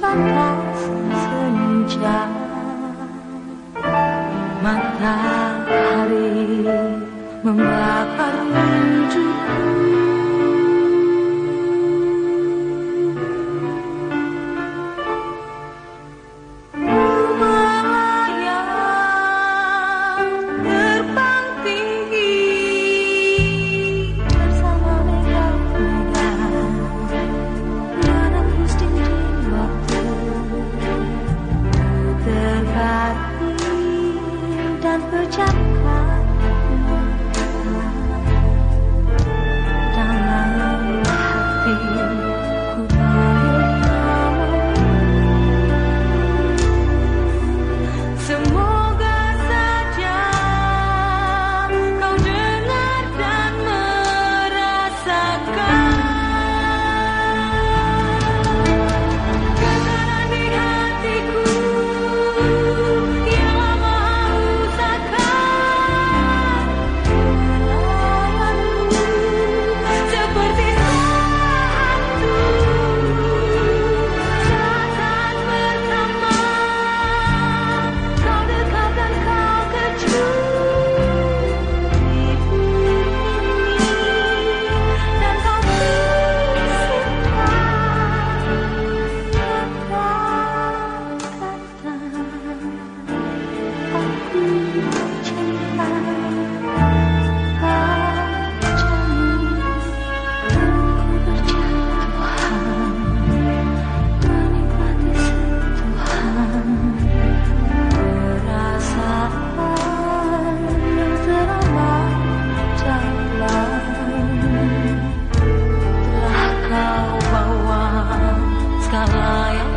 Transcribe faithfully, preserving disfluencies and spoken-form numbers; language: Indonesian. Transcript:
batas senja, matahari membakar wujudku. Melayang terbang tinggi bersama mega-mega, menembus dinding waktu, terbaring dan pejamkan dalam hati ku panggil namamu. Semoga saja kau dengar dan merasakan getaran di hatiku yang lama usahakan. Layanmu seperti satu saat pertama kau dekat dan kau kecup di bumi, dan kau sisipkan kata-kata aku cinta padamu. Ku berjatuhan menikmati sentuhan, perasaan yang teramat dalam telah kau bawa skala yang